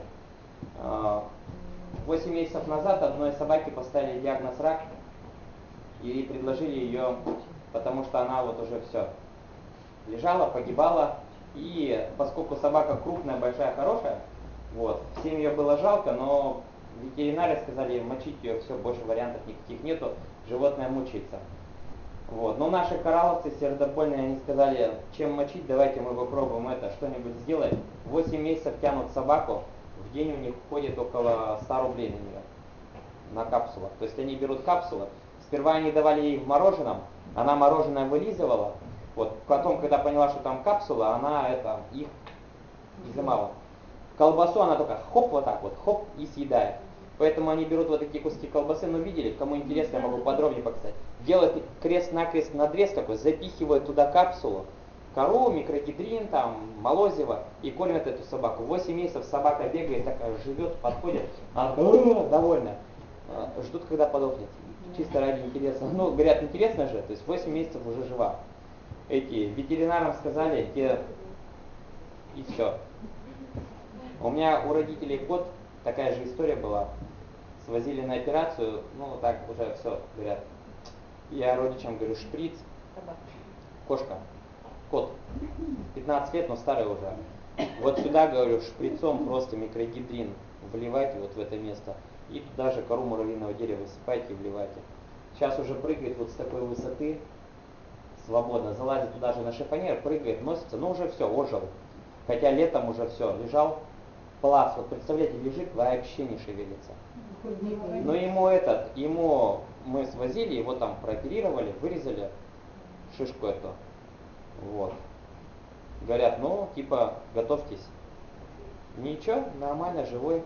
8 месяцев назад одной собаке поставили диагноз рак и предложили ее, потому что она вот уже все лежала, погибала. И поскольку собака крупная, большая, хорошая, вот, всем ее было жалко, но ветеринары сказали, мочить ее, все, больше вариантов никаких нету, животное мучается. Вот. Но наши коралловцы сердобольные, они сказали, чем мочить, давайте мы попробуем это, что-нибудь сделать. 8 месяцев тянут собаку, в день у них уходит около 100 рублей на нее, на капсулах. То есть они берут капсулы, сперва они давали ей в мороженом, она мороженое вылизывала, вот. Потом, когда поняла, что там капсула, она их изымала. Колбасу она только хоп, вот так вот, хоп, и съедает. Поэтому они берут вот такие куски колбасы, ну видели, кому интересно, я могу подробнее показать. Делают крест-накрест надрез такой, запихивают туда капсулу, кору, микрогидрин, там, молозиво, и кормят эту собаку. 8 месяцев собака бегает, такая живет, подходит, она довольна. Ждут, когда подохнет. Чисто ради интереса. Ну, говорят, интересно же, то есть 8 месяцев уже жива. Эти ветеринарам сказали, и все. У меня у родителей кот, такая же история была. Свозили на операцию, ну так уже все, говорят. Я родичам говорю, шприц. Кошка. Кот. 15 лет, но старый уже. Вот сюда, говорю, шприцом просто микрогидрин вливайте вот в это место. И туда же кору муравьиного дерева высыпайте и вливайте. Сейчас уже прыгает вот с такой высоты, свободно, залазит туда же на шифонер, прыгает, носится, но уже все, ожил. Хотя летом уже все, лежал плац. Вот представляете, лежит, вообще не шевелится. Но ему мы свозили, его там прооперировали, вырезали шишку эту. Вот. Говорят, ну, типа, готовьтесь. Ничего, нормально, живой.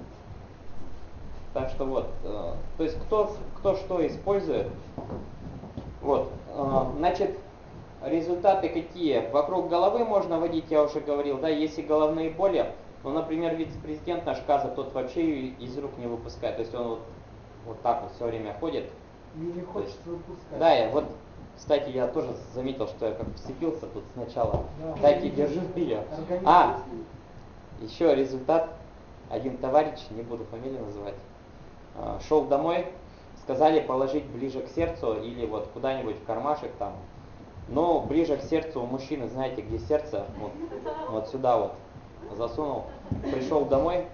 Так что вот, то есть кто что использует. Вот, значит, результаты какие? Вокруг головы можно водить, я уже говорил, да, если головные боли, ну, например, вице-президент наш Каза, тот вообще из рук не выпускает, то есть он вот так вот все время ходит. И не хочется выпускать. Да, вот, кстати, я тоже заметил, что я как вцепился тут сначала. Да. Дайте, держу ее. Еще результат. Один товарищ, не буду фамилию называть, шел домой, сказали положить ближе к сердцу или вот куда-нибудь в кармашек там. Но ближе к сердцу у мужчины, знаете, где сердце, вот сюда вот засунул. Пришел домой,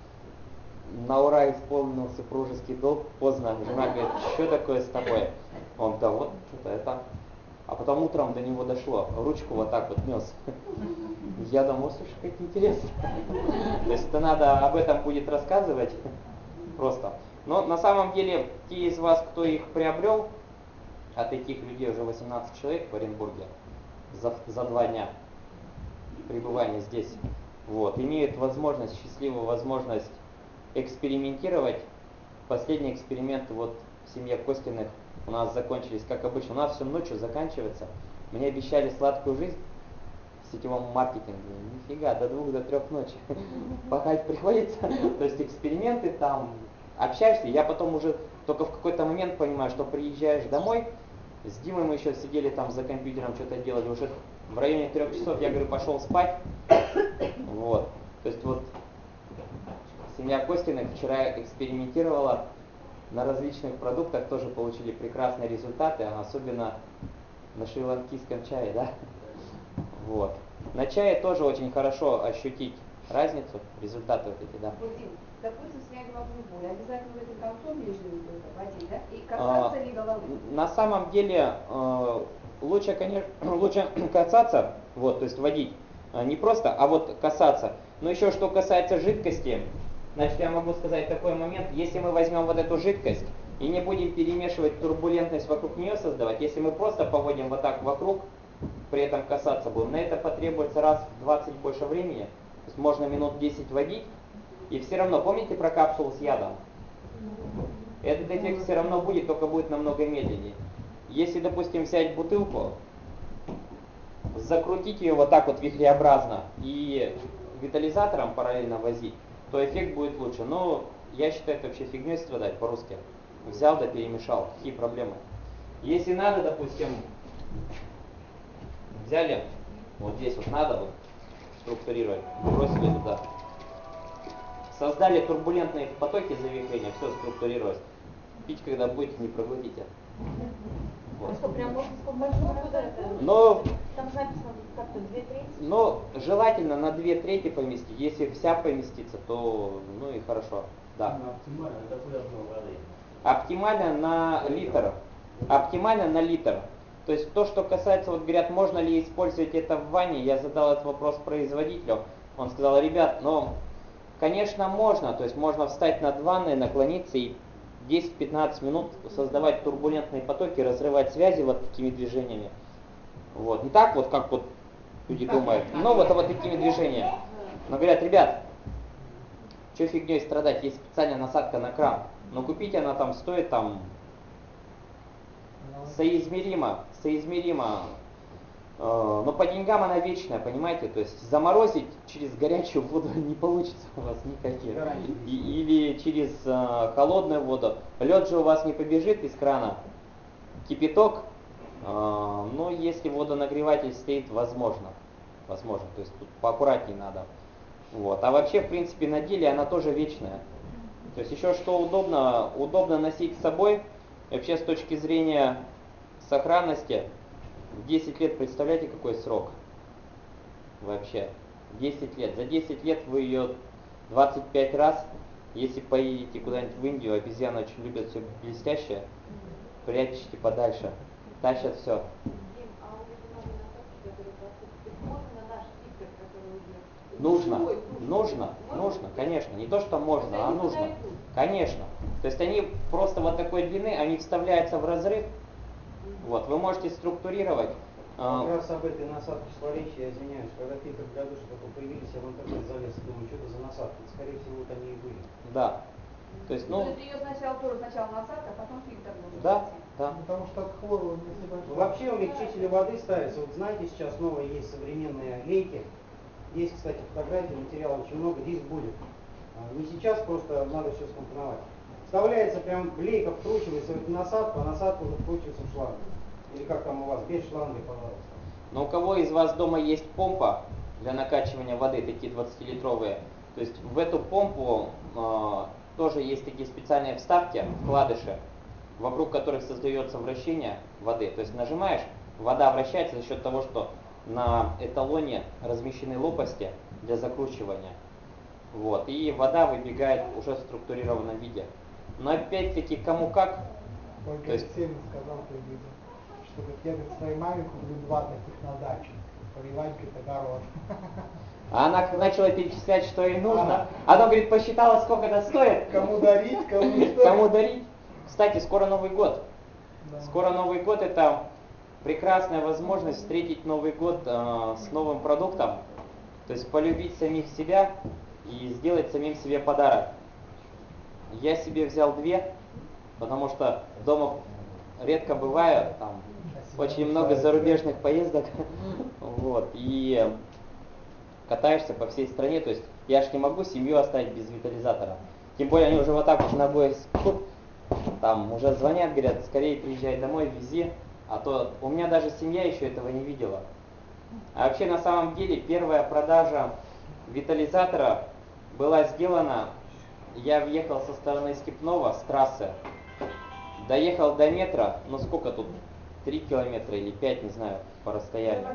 на ура исполнил супружеский долг, поздно. Жена говорит, что такое с тобой? Он, да вот, что-то это. А потом утром до него дошло, ручку вот так вот нес. Я думал, слушай, как интересно. То есть это надо об этом будет рассказывать просто. Но на самом деле, те из вас, кто их приобрел, а таких людей уже 18 человек в Оренбурге за 2 дня пребывания здесь, вот, имеют возможность, счастливую возможность экспериментировать. Последний эксперимент вот в семье Костиных у нас закончились, как обычно. У нас все ночью заканчивается. Мне обещали сладкую жизнь в сетевом маркетинге. Нифига, до 2 до 3 ночи. Пахать приходится. То есть эксперименты там, общаешься. Я потом уже только в какой-то момент понимаю, что приезжаешь домой. С Димой мы еще сидели там за компьютером, что-то делали. Уже в районе 3 часов я говорю, пошел спать. Вот. То есть вот семья Костиных вчера экспериментировала на различных продуктах, тоже получили прекрасные результаты, особенно на шри-ланкийском чае, да? Вот. На чае тоже очень хорошо ощутить разницу, результаты вот эти, да. Вадим, допустим, снять головную боль, обязательно в этом концом лишнюю водить, да? И касаться ли головы? На самом деле лучше, конечно, лучше касаться, вот, то есть водить, не просто, а вот касаться. Но еще что касается жидкости, значит, я могу сказать такой момент, если мы возьмем вот эту жидкость и не будем перемешивать турбулентность вокруг нее создавать, если мы просто поводим вот так вокруг, при этом касаться будем, на это потребуется раз в 20 больше времени, то есть можно минут 10 водить, и все равно, помните про капсулу с ядом? Этот эффект все равно будет, только будет намного медленнее. Если, допустим, взять бутылку, закрутить ее вот так вот вихреобразно и витализатором параллельно возить, то эффект будет лучше. Но я считаю это вообще фигней страдать по-русски. Взял да перемешал. Какие проблемы? Если надо, допустим, взяли, вот здесь вот надо вот структурировать, бросили туда. Создали турбулентные потоки завихрения, все структурировалось. Пить, когда будете, не проглотите. Вот. А что, прям можно сколько куда это? Но, Там написано как-то 2/3? но желательно на 2/3 поместить. Если вся поместится, то ну и хорошо. Да. Оптимально, какой объем воды? Оптимально на литр. Оптимально на литр. То есть то, что касается, вот говорят, можно ли использовать это в ванне, я задал этот вопрос производителю. Он сказал, ребят, ну, конечно, можно. То есть можно встать над ванной, наклониться и 10-15 минут создавать турбулентные потоки, разрывать связи вот такими движениями. Вот. Не так вот, как вот люди думают, но вот такими движениями. Но говорят, ребят, что фигней страдать, есть специальная насадка на кран. Но купить она там стоит там соизмеримо. Но по деньгам она вечная, понимаете? То есть заморозить через горячую воду не получится у вас никаких. Или через холодную воду. Лед же у вас не побежит из крана. Кипяток, но если водонагреватель стоит, возможно. То есть тут поаккуратнее надо. Вот. А вообще, в принципе, на деле она тоже вечная. То есть еще что удобно носить с собой. И вообще с точки зрения сохранности, в 10 лет, представляете, какой срок? Вообще, 10 лет. За 10 лет вы ее 25 раз, если поедете куда-нибудь в Индию, обезьяны очень любят все блестящее, прячете подальше, тащат все. Дим, а вот эти новые насадки, которые продаются, их можно на наш фильтр, который уже Нужно, конечно. Не то, что можно, а нужно. Конечно. То есть они просто вот такой длины, они вставляются в разрыв. Вот, вы можете структурировать. Как раз об этой насадке шла речь, я извиняюсь, когда фильтр для душа только появились, я в интернет залез, думаю, что это за насадки. Скорее всего, вот они и были. Да. То есть, То есть ее сначала насадка, а потом фильтр нужен. да, да. Потому что от хлора не Ну, вообще увеличители воды ставятся. Вот знаете, сейчас новые есть современные лейки. Есть, кстати, фотографии, материала очень много, диск будет. Не сейчас, просто надо все скомпоновать. Вставляется прям лейка, вкручивается в эту насадку, а насадка уже вкручивается в шланг. Или как там у вас, без шланга, пожалуйста. Но у кого из вас дома есть помпа для накачивания воды, такие 20-литровые, то есть в эту помпу тоже есть такие специальные вставки, вкладыши, вокруг которых создается вращение воды. То есть нажимаешь, вода вращается за счет того, что на эталоне размещены лопасти для закручивания. Вот, и вода выбегает уже в структурированном виде. Но опять-таки кому как. Ольга То есть- Алексеевна сказала, что говорит, я говорит, своей маме куплю 2 таких на даче. Поливать, говорит, огород. А она начала перечислять, что ей нужно. Она, говорит, посчитала, сколько это стоит. Кому дарить, кому не стоит. Кому дарить? Кстати, скоро Новый год. Да. Скоро Новый год — это прекрасная возможность встретить Новый год с новым продуктом. То есть полюбить самих себя и сделать самим себе подарок. Я себе взял 2, потому что дома редко бываю, там очень много зарубежных поездок. Вот, и катаешься по всей стране. То есть я ж не могу семью оставить без витализатора. Тем более они уже вот так вот ногой скут, там уже звонят, говорят, скорее приезжай домой, вези. А то у меня даже семья еще этого не видела. А вообще на самом деле первая продажа витализатора была сделана, я въехал со стороны Степного, с трассы, доехал до метра, ну сколько тут, 3 километра или 5, не знаю, по расстоянию.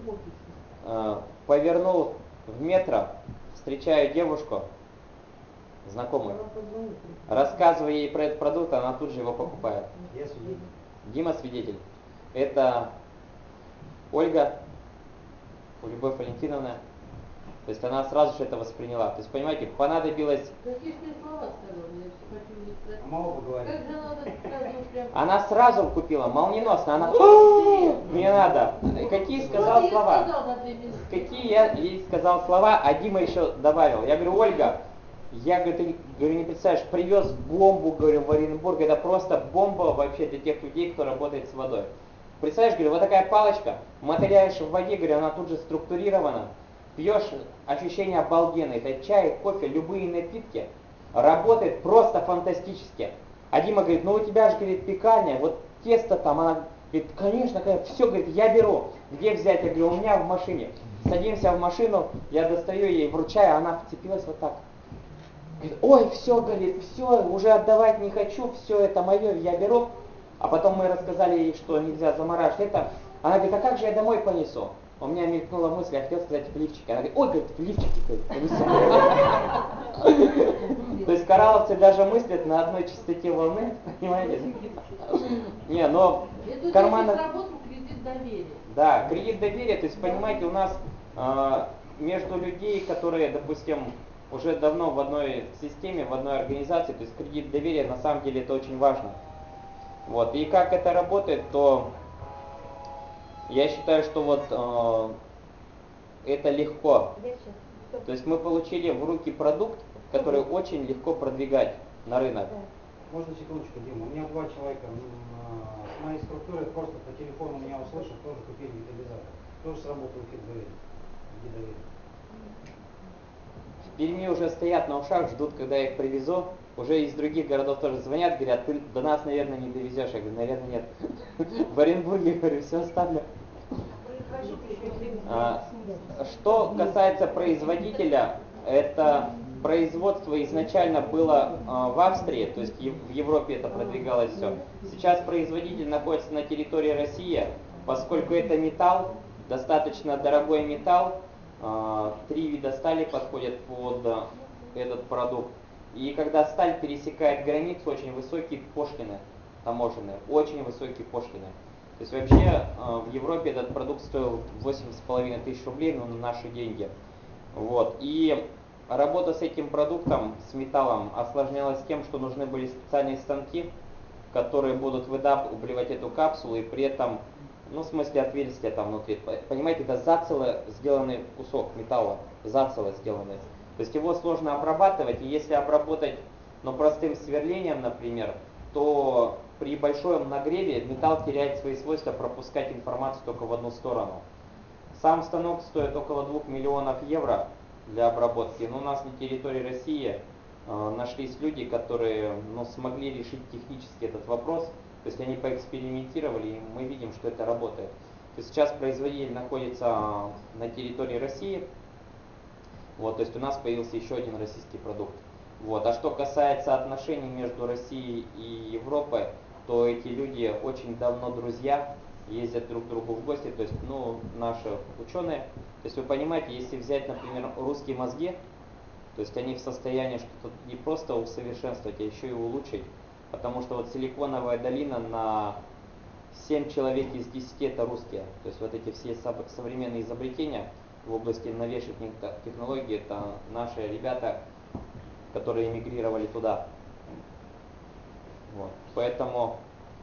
Повернул в метро, встречаю девушку, знакомую, рассказываю ей про этот продукт, она тут же его покупает. Я свидетель. Дима свидетель. Это Ольга, Любовь Валентиновна. То есть она сразу же это восприняла. То есть, понимаете, понадобилось... Какие ты слова сказал? Я все хочу не сказать. А мало поговорить. Как же надо сразу прям... Она сразу купила, молниеносно. Она... Не надо. Какие сказал Вот я слова? сказал на 2 минуты. Какие я ей сказал слова, а Дима еще добавил. Я говорю, Ольга, я говорю, ты говорю, не представляешь, привез бомбу, говорю, в Оренбург. Это просто бомба вообще для тех людей, кто работает с водой. Представляешь, говорю, вот такая палочка, мотыляешь в воде, говорю, она тут же структурирована. Пьешь, ощущение обалденное. Это чай, кофе, любые напитки. Работает просто фантастически. А Дима говорит, ну у тебя же, говорит, пекарня, вот тесто там, она говорит, конечно, все, говорит, я беру. Где взять? Я говорю, у меня в машине. Садимся в машину, я достаю ей, вручаю, она вцепилась вот так. Говорит, ой, все, говорит, все, уже отдавать не хочу, все это мое, я беру. А потом мы рассказали ей, что нельзя замораживать это. Она говорит, а как же я домой понесу? У меня мелькнула мысль, я хотел сказать в лифчике. Она говорит, ой, говорит, в лифчике, понесу. То есть коралловцы даже мыслят на одной частоте волны, понимаете? Не, но Это карманы... сработал кредит доверия. Да, кредит доверия, то есть, понимаете, у нас между людей, которые, допустим, уже давно в одной системе, в одной организации, то есть кредит доверия, на самом деле это очень важно. Вот, и как это работает, то я считаю, что вот это легко. То есть мы получили в руки продукт, который очень легко продвигать на рынок. Можно секундочку, Дима? У меня 2 человека с моей структуры просто по телефону меня услышав, тоже купили витализатор. Тоже сработал эффект доверия. В Перми уже стоят на ушах, ждут, когда я их привезу. Уже из других городов тоже звонят, говорят, ты до нас, наверное, не довезешь. Я говорю, наверное, нет. В Оренбурге, говорю, все оставлю. Что касается производителя, это производство изначально было в Австрии, то есть в Европе это продвигалось все. Сейчас производитель находится на территории России, поскольку это металл, достаточно дорогой металл, 3 вида стали подходят под этот продукт. И когда сталь пересекает границу, очень высокие пошлины таможенные, очень высокие пошлины. То есть вообще в Европе этот продукт стоил 8,5 тысяч рублей, но на наши деньги. Вот. И работа с этим продуктом, с металлом, осложнялась тем, что нужны были специальные станки, которые будут выдавливать эту капсулу и при этом, ну, в смысле отверстия там внутри. Понимаете, это зацело сделанный кусок металла, зацело сделанный. То есть его сложно обрабатывать, и если обработать, ну, простым сверлением, например, то при большом нагреве металл теряет свои свойства пропускать информацию только в одну сторону. Сам станок стоит около 2 миллионов евро для обработки, но у нас на территории России нашлись люди, которые, ну, смогли решить технически этот вопрос. То есть они поэкспериментировали, и мы видим, что это работает. То есть сейчас производитель находится на территории России. Вот, то есть у нас появился еще один российский продукт. Вот. А что касается отношений между Россией и Европой, то эти люди очень давно друзья, ездят друг к другу в гости, то есть, ну, наши ученые. То есть вы понимаете, если взять, например, русские мозги, то есть они в состоянии что-то не просто усовершенствовать, а еще и улучшить. Потому что вот Силиконовая долина на 7 человек из 10 это русские. То есть вот эти все современные изобретения в области новейших технологий, это наши ребята, которые эмигрировали туда. Вот. Поэтому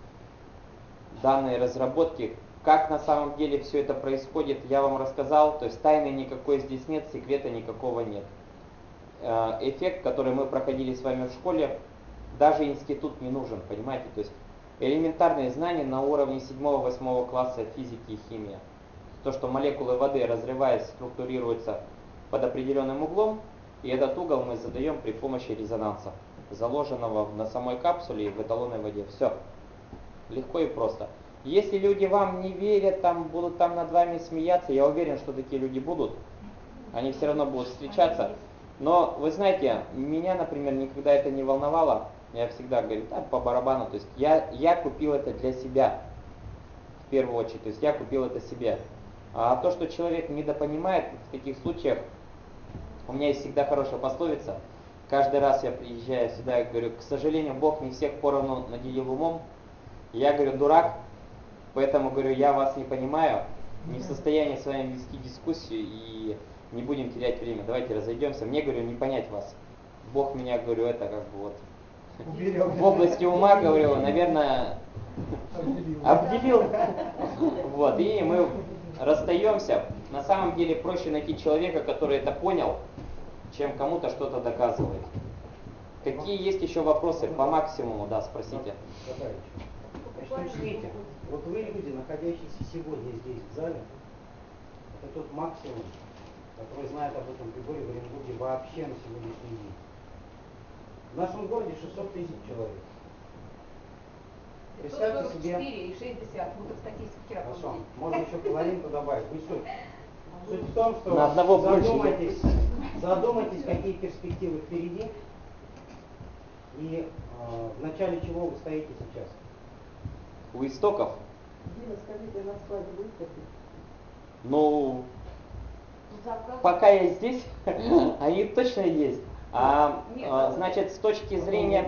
данные разработки, как на самом деле все это происходит, я вам рассказал. То есть тайны никакой здесь нет, секрета никакого нет. Эффект, который мы проходили с вами в школе, даже институт не нужен, понимаете? То есть элементарные знания на уровне 7-8 класса физики и химии. То, что молекулы воды, разрываясь, структурируются под определенным углом, и этот угол мы задаем при помощи резонанса, заложенного на самой капсуле и в эталонной воде. Все. Легко и просто. Если люди вам не верят, там, будут там над вами смеяться, я уверен, что такие люди будут. Они все равно будут встречаться. Но, вы знаете, меня, например, никогда это не волновало. Я всегда говорю, да, по барабану. То есть я купил это для себя, в первую очередь. То есть я купил это себе. А то, что человек недопонимает, в таких случаях, у меня есть всегда хорошая пословица. Каждый раз я приезжаю сюда и говорю, к сожалению, Бог не всех поровну наделил умом. Я говорю, дурак, поэтому говорю, я вас не понимаю, не в состоянии с вами вести дискуссию и не будем терять время. Давайте разойдемся. Мне, говорю, не понять вас. Бог меня, говорю, это как бы вот в области ума, говорю, наверное, обделил. Вот, и мы расстаемся. На самом деле проще найти человека, который это понял, чем кому-то что-то доказывает. Какие есть еще вопросы? По максимуму, да, спросите. Значит, учтите, вот вы люди, находящиеся сегодня здесь в зале, это тот максимум, который знает об этом приборе в Оренбурге вообще на сегодняшний день. В нашем городе 600 тысяч человек. Представьте себе... 544,6, мы тут статистику вчера Хорошо, получили. можно еще половинку добавить. Не суть. Суть в том, что На одного задумайтесь, какие перспективы впереди и в начале чего вы стоите сейчас. У истоков? Дима, скажите, на складе выставки? Ну, Заказ. пока я здесь, они точно есть. Нет, Значит, с точки зрения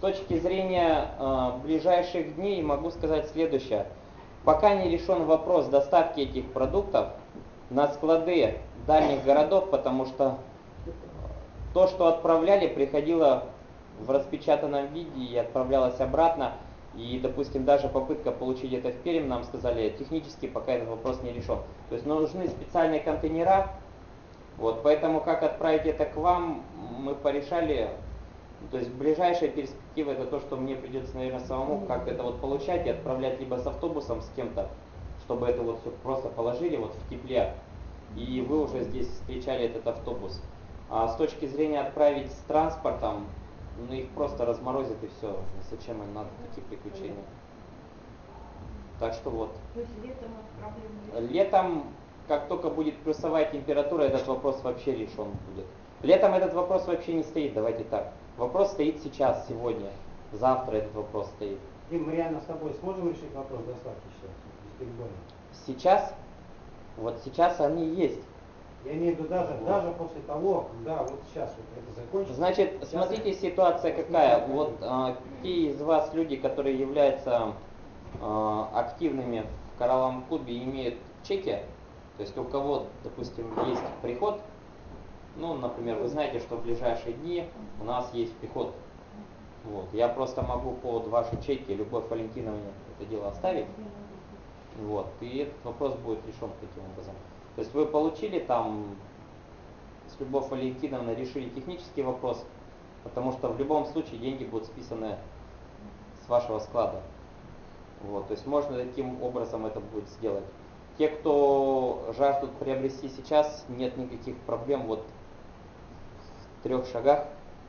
ближайших дней могу сказать следующее. Пока не решен вопрос доставки этих продуктов на склады дальних городов, потому что то, что отправляли, приходило в распечатанном виде и отправлялось обратно. И, допустим, даже попытка получить это в Пермь, нам сказали, технически пока этот вопрос не решен. То есть нужны специальные контейнера. Вот, поэтому как отправить это к вам, мы порешали. То есть ближайшая перспектива это то, что мне придется, наверное, самому как это вот получать и отправлять либо с автобусом с кем-то, чтобы это вот все просто положили вот в тепле, и вы уже здесь встречали этот автобус. А с точки зрения отправить с транспортом, ну их просто разморозят и все. Зачем им надо такие приключения? Так что вот. То есть летом проблем нет? Летом, как только будет плюсовая температура, этот вопрос вообще решен будет. Летом этот вопрос вообще не стоит, давайте так. Вопрос стоит сейчас, сегодня. Завтра этот вопрос стоит. Дим, мы реально с тобой сможем решить вопрос доставки сейчас? Бесперебойно? Сейчас? Вот сейчас они есть. Я имею в виду даже после того, когда вот сейчас вот это закончится. Значит, сейчас смотрите, ситуация какая. Вот те из вас, люди, которые являются активными в коралловом клубе, имеют чеки, то есть у кого, допустим, есть приход, Ну, например, вы знаете, что в ближайшие дни у нас есть приход. Вот. Я просто могу под ваши чеки Любовь Валентиновне это дело оставить. Вот. И этот вопрос будет решен таким образом. То есть вы получили там с Любовь Валентиновной, решили технический вопрос, потому что в любом случае деньги будут списаны с вашего склада. Вот. То есть можно таким образом это будет сделать. Те, кто жаждут приобрести сейчас, нет никаких проблем. Вот в 3 шагах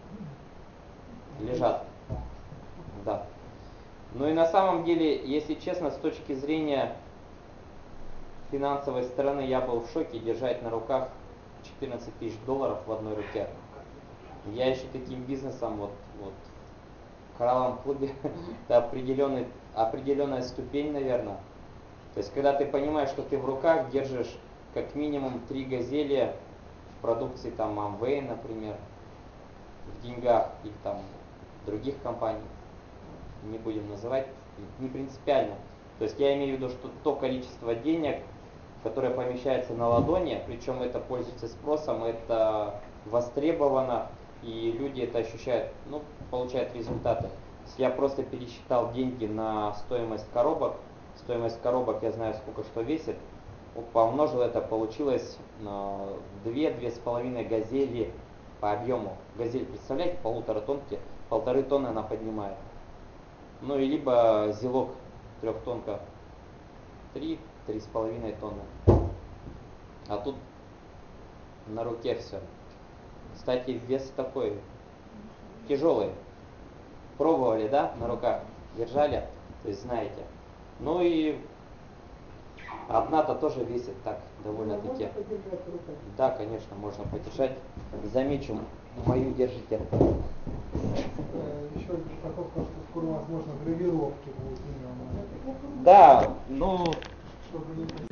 лежат. Да. Ну и на самом деле, если честно, с точки зрения финансовой стороны, я был в шоке держать на руках 14 тысяч долларов в одной руке. Я еще таким бизнесом, вот в коралловом клубе, это определенная ступень, наверное. То есть, когда ты понимаешь, что ты в руках держишь как минимум 3 газели в продукции там Amway, например, в деньгах или там других компаний, не будем называть, не принципиально. То есть я имею в виду, что то количество денег, которое помещается на ладони, причем это пользуется спросом, это востребовано, и люди это ощущают, ну, получают результаты. Если я просто пересчитал деньги на стоимость коробок я знаю, сколько что весит, помножил это, получилось 2-2,5 газели по объему. Газель, представляете, 1,5 тонны она поднимает. Ну и либо зелок 3-тонка 3-3,5 тонны. А тут на руке все. Кстати, вес такой тяжелый. Пробовали, да, на руках? Держали? То есть знаете. Ну и одна-то тоже весит так довольно-таки. Можно подержать в руках? Да, конечно, можно подержать. Замечу, мою держите. Еще такой вопрос, что скоро, возможно, гравировки будут именно. Да, ну... Чтобы не